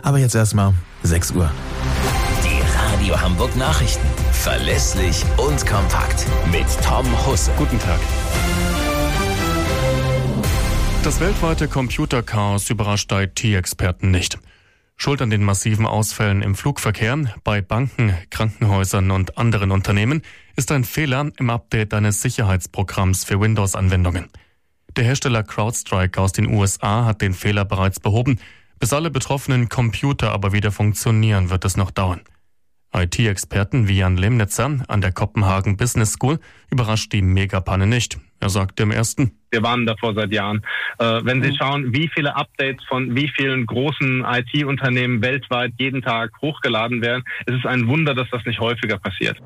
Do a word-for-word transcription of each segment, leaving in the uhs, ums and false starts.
Aber jetzt erstmal sechs Uhr. Die Radio Hamburg Nachrichten. Verlässlich und kompakt. Mit Tom Husse. Guten Tag. Das weltweite Computerchaos überrascht I T-Experten nicht. Schuld an den massiven Ausfällen im Flugverkehr, bei Banken, Krankenhäusern und anderen Unternehmen ist ein Fehler im Update eines Sicherheitsprogramms für Windows-Anwendungen. Der Hersteller CrowdStrike aus den U S A hat den Fehler bereits behoben. Bis alle betroffenen Computer aber wieder funktionieren, wird es noch dauern. I T-Experten wie Jan Lemnitzer an der Copenhagen Business School überrascht die Megapanne nicht. Er sagte im ersten: Wir warnen davor seit Jahren. Äh, wenn Sie schauen, wie viele Updates von wie vielen großen I T-Unternehmen weltweit jeden Tag hochgeladen werden, es ist ein Wunder, dass das nicht häufiger passiert.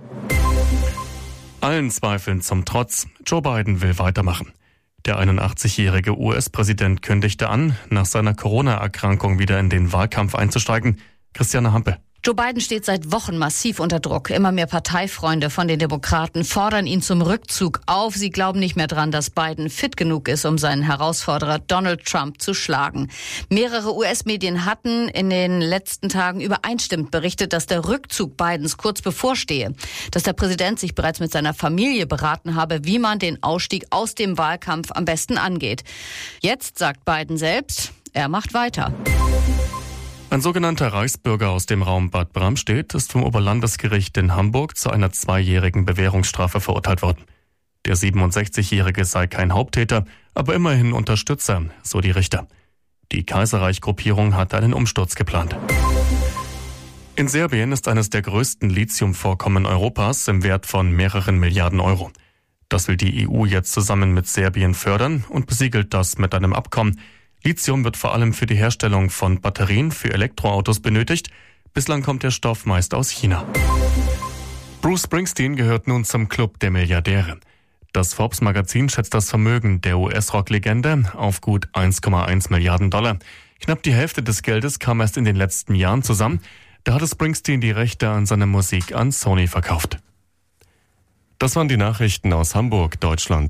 Allen Zweifeln zum Trotz, Joe Biden will weitermachen. Der einundachtzigjährige U S-Präsident kündigte an, nach seiner Corona-Erkrankung wieder in den Wahlkampf einzusteigen. Christiane Hampe. Joe Biden steht seit Wochen massiv unter Druck. Immer mehr Parteifreunde von den Demokraten fordern ihn zum Rückzug auf. Sie glauben nicht mehr dran, dass Biden fit genug ist, um seinen Herausforderer Donald Trump zu schlagen. Mehrere U S-Medien hatten in den letzten Tagen übereinstimmend berichtet, dass der Rückzug Bidens kurz bevorstehe. Dass der Präsident sich bereits mit seiner Familie beraten habe, wie man den Ausstieg aus dem Wahlkampf am besten angeht. Jetzt sagt Biden selbst, er macht weiter. Ein sogenannter Reichsbürger aus dem Raum Bad Bramstedt ist vom Oberlandesgericht in Hamburg zu einer zweijährigen Bewährungsstrafe verurteilt worden. Der siebenundsechzigjährige sei kein Haupttäter, aber immerhin Unterstützer, so die Richter. Die Kaiserreich-Gruppierung hatte einen Umsturz geplant. In Serbien ist eines der größten Lithiumvorkommen Europas im Wert von mehreren Milliarden Euro. Das will die E U jetzt zusammen mit Serbien fördern und besiegelt das mit einem Abkommen. Lithium wird vor allem für die Herstellung von Batterien für Elektroautos benötigt. Bislang kommt der Stoff meist aus China. Bruce Springsteen gehört nun zum Club der Milliardäre. Das Forbes-Magazin schätzt das Vermögen der U S-Rock-Legende auf gut eins Komma eins Milliarden Dollar. Knapp die Hälfte des Geldes kam erst in den letzten Jahren zusammen. Da hatte Springsteen die Rechte an seiner Musik an Sony verkauft. Das waren die Nachrichten aus Hamburg, Deutschland.